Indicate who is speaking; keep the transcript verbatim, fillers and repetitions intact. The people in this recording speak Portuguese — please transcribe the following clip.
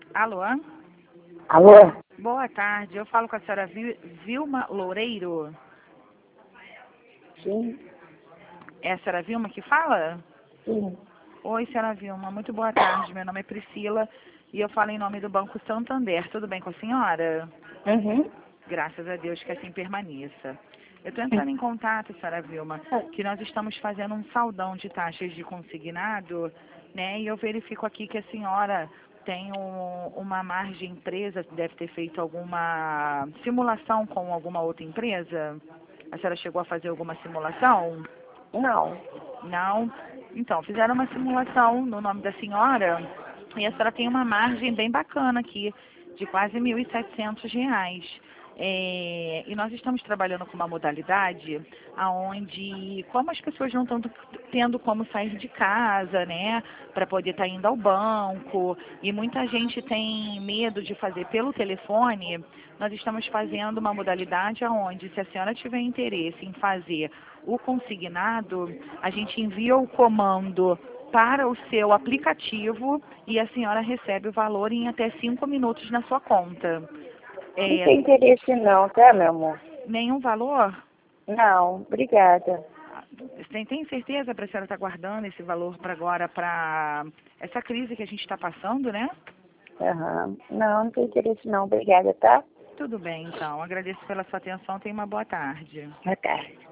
Speaker 1: Alô?
Speaker 2: Alô?
Speaker 1: Boa tarde, eu falo com a senhora Vi- Vilma Loureiro.
Speaker 2: Sim,
Speaker 1: É a senhora Vilma que fala?
Speaker 2: sim.
Speaker 1: Oi, senhora Vilma, muito boa tarde. Meu nome é Priscila e eu falo em nome do Banco Santander. Tudo bem com a senhora?
Speaker 2: Uhum.
Speaker 1: Graças a Deus que assim permaneça. Eu estou entrando em contato, senhora Vilma, que nós estamos fazendo um saldão de taxas de consignado, né? E eu verifico aqui que a senhora tem um- uma margem empresa, deve ter feito alguma simulação com alguma outra empresa? A senhora chegou a fazer alguma simulação?
Speaker 2: Não.
Speaker 1: Não? Então, fizeram uma simulação no nome da senhora e a senhora tem uma margem bem bacana aqui, de quase mil e setecentos reais. É, e nós estamos trabalhando com uma modalidade aonde, como as pessoas não estão tendo como sair de casa, né, para poder estar indo ao banco, e muita gente tem medo de fazer pelo telefone, nós estamos fazendo uma modalidade aonde, se a senhora tiver interesse em fazer o consignado, a gente envia o comando para o seu aplicativo e a senhora recebe o valor em até cinco minutos na sua conta.
Speaker 2: Não
Speaker 1: É,
Speaker 2: tem interesse não, tá, meu amor?
Speaker 1: nenhum valor?
Speaker 2: Não, obrigada.
Speaker 1: Tem, tem certeza para a senhora estar guardando esse valor para agora, para essa crise que a gente está passando, né?
Speaker 2: Aham. Não, não tem interesse não, obrigada, tá?
Speaker 1: Tudo bem, então. Agradeço pela sua atenção. Tenha uma boa tarde.
Speaker 2: Boa tarde.